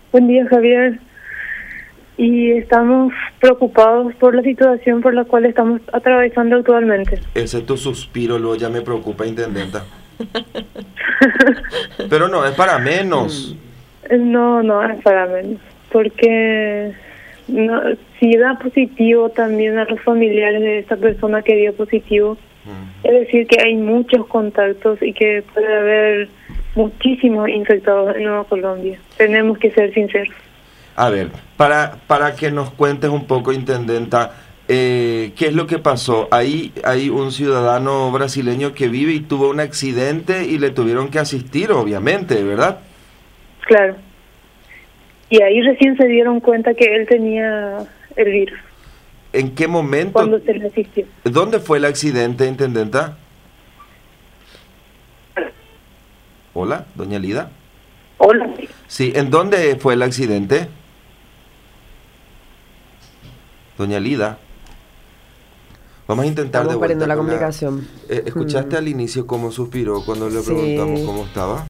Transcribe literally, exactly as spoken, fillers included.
Buen día, Javier. Y estamos preocupados por la situación por la cual estamos atravesando actualmente. Ese tu suspiro luego ya me preocupa, intendenta. Pero no, es para menos. No, no es para menos, porque no, si da positivo también a los familiares de esta persona que dio positivo, mm. es decir, que hay muchos contactos y que puede haber muchísimos infectados en Nueva Colombia. Tenemos que ser sinceros. A ver, para, para que nos cuentes un poco, intendenta, eh, ¿qué es lo que pasó? Ahí hay un ciudadano brasileño que vive y tuvo un accidente y le tuvieron que asistir, obviamente, ¿verdad? Claro. Y ahí recién se dieron cuenta que él tenía el virus. ¿En qué momento? Cuando se le asistió. ¿Dónde fue el accidente, intendenta? Hola, doña Lida. Hola. Sí, ¿en dónde fue el accidente? Doña Lida. Vamos a intentar Estamos de vuelta perdiendo la con comunicación. La... Eh, ¿Escuchaste mm. al inicio cómo suspiró cuando le sí. preguntamos cómo estaba?